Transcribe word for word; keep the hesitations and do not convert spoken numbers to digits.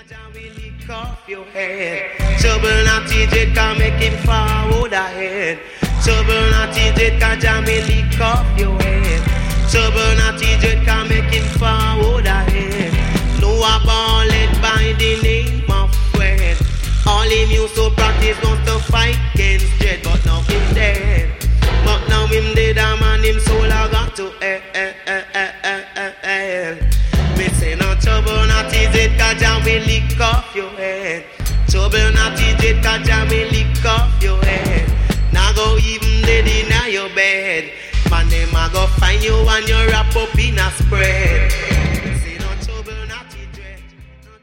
Jah will lick off your head. Trouble not it can make him forward ahead. Trouble not it can Jah will lick off your head. Trouble not it can make him forward ahead. No a ball led by the name of Fred. All him used to practice was to fight against dread, but now him dead. But now him dead, a man him soul a got to hell, hell, hell, hell, hell, hell. Me say no trouble not is it, cause Jah will lick off your head. Trouble not is it, cause Jah will lick off your head. Now go even dead in your bed. Man them a go find you and you wrap up in a spread.